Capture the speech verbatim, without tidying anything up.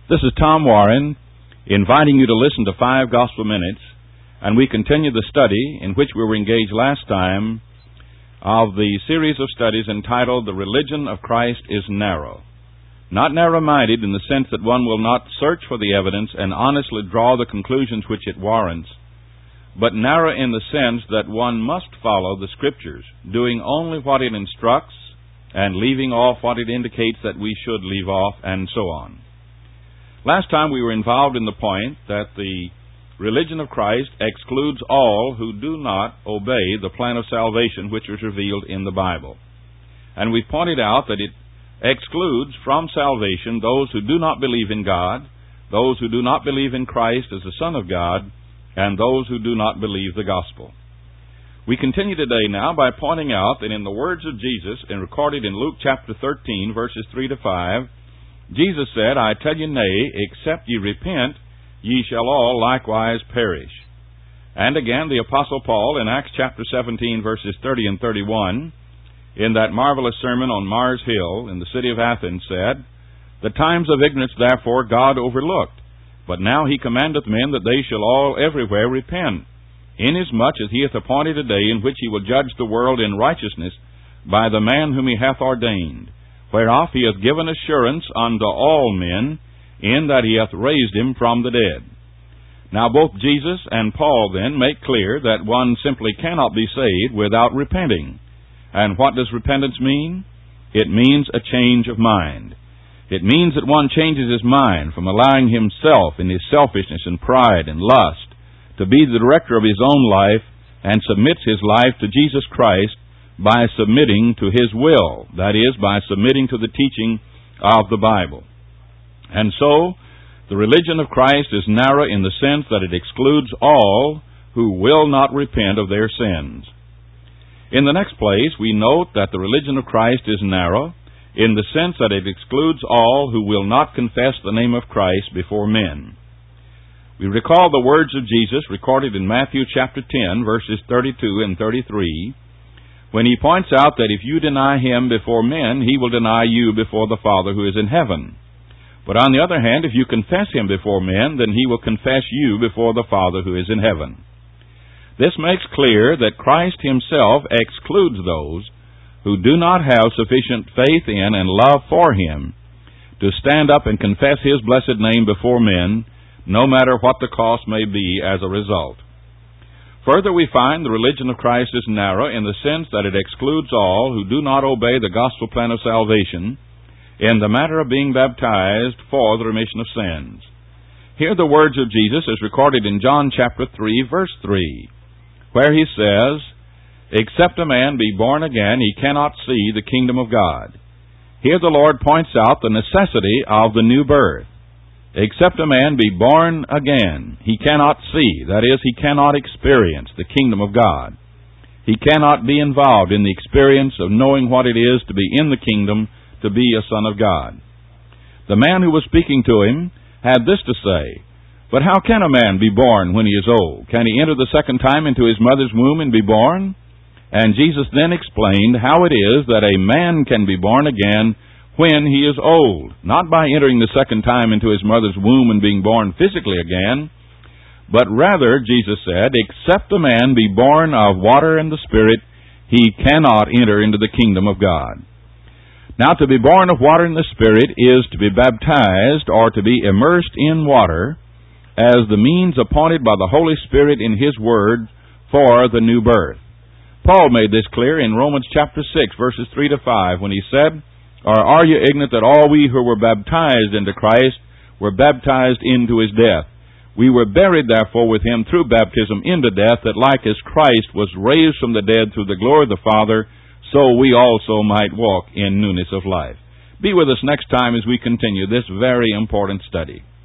This is Tom Warren, inviting you to listen to Five Gospel Minutes, and we continue the study in which we were engaged last time of the series of studies entitled The Religion of Christ is Narrow. Not narrow-minded in the sense that one will not search for the evidence and honestly draw the conclusions which it warrants, but narrow in the sense that one must follow the Scriptures, doing only what it instructs and leaving off what it indicates that we should leave off, and so on. Last time we were involved in the point that the religion of Christ excludes all who do not obey the plan of salvation which is revealed in the Bible. And we pointed out that it excludes from salvation those who do not believe in God, those who do not believe in Christ as the Son of God, and those who do not believe the gospel. We continue today now by pointing out that in the words of Jesus, and recorded in Luke chapter thirteen, verses three to five, Jesus said, I tell you, nay, except ye repent, ye shall all likewise perish. And again, the Apostle Paul in Acts chapter seventeen, verses thirty and thirty-one, in that marvelous sermon on Mars Hill in the city of Athens, said, The times of ignorance therefore God overlooked, but now he commandeth men that they shall all everywhere repent, inasmuch as he hath appointed a day in which he will judge the world in righteousness by the man whom he hath ordained, whereof he hath given assurance unto all men, in that he hath raised him from the dead. Now both Jesus and Paul then make clear that one simply cannot be saved without repenting. And what does repentance mean? It means a change of mind. It means that one changes his mind from allowing himself in his selfishness and pride and lust to be the director of his own life, and submits his life to Jesus Christ by submitting to His will, that is, by submitting to the teaching of the Bible. And so, the religion of Christ is narrow in the sense that it excludes all who will not repent of their sins. In the next place, we note that the religion of Christ is narrow in the sense that it excludes all who will not confess the name of Christ before men. We recall the words of Jesus recorded in Matthew chapter ten, verses thirty-two and thirty-three, when he points out that if you deny him before men, he will deny you before the Father who is in heaven. But on the other hand, if you confess him before men, then he will confess you before the Father who is in heaven. This makes clear that Christ himself excludes those who do not have sufficient faith in and love for him to stand up and confess his blessed name before men, no matter what the cost may be as a result. Further, we find the religion of Christ is narrow in the sense that it excludes all who do not obey the gospel plan of salvation in the matter of being baptized for the remission of sins. Hear the words of Jesus as recorded in John chapter three, verse three, where he says, Except a man be born again, he cannot see the kingdom of God. Here the Lord points out the necessity of the new birth. Except a man be born again, he cannot see, that is, he cannot experience the kingdom of God. He cannot be involved in the experience of knowing what it is to be in the kingdom, to be a son of God. The man who was speaking to him had this to say, But how can a man be born when he is old? Can he enter the second time into his mother's womb and be born? And Jesus then explained how it is that a man can be born again when he is old, not by entering the second time into his mother's womb and being born physically again, but rather, Jesus said, except a man be born of water and the Spirit, he cannot enter into the kingdom of God. Now, to be born of water and the Spirit is to be baptized or to be immersed in water as the means appointed by the Holy Spirit in His Word for the new birth. Paul made this clear in Romans chapter six, verses three to five, when he said, Or are you ignorant that all we who were baptized into Christ were baptized into His death? We were buried therefore with Him through baptism into death, that like as Christ was raised from the dead through the glory of the Father, so we also might walk in newness of life. Be with us next time as we continue this very important study.